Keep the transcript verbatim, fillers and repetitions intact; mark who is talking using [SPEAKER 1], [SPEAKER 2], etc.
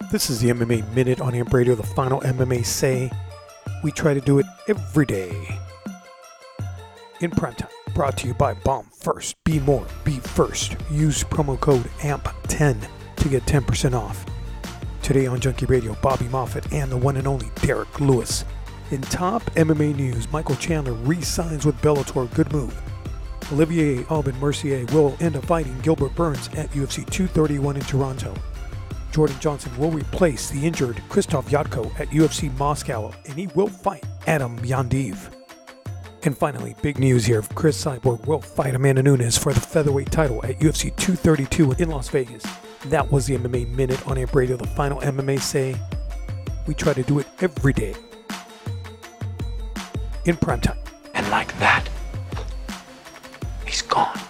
[SPEAKER 1] This is the M M A Minute on Amp Radio, the final M M A say. We try to do it every day. In primetime, brought to you by Bomb First. Be more, be first. Use promo code A M P ten to get ten percent off. Today on Junkie Radio, Bobby Moffett and the one and only Derek Lewis. In top M M A news, Michael Chandler re-signs with Bellator. Good move. Olivier Aubin-Mercier will end up fighting Gilbert Burns at U F C two thirty-one in Toronto. Jordan Johnson will replace the injured Krzysztof Jotko at U F C Moscow, and he will fight Adam Yandiv. And finally, big news here. Chris Cyborg will fight Amanda Nunes for the featherweight title at U F C two thirty-two in Las Vegas. That was the M M A Minute on Amp Radio, the final M M A say. We try to do it every day. In primetime.
[SPEAKER 2] And like that, he's gone.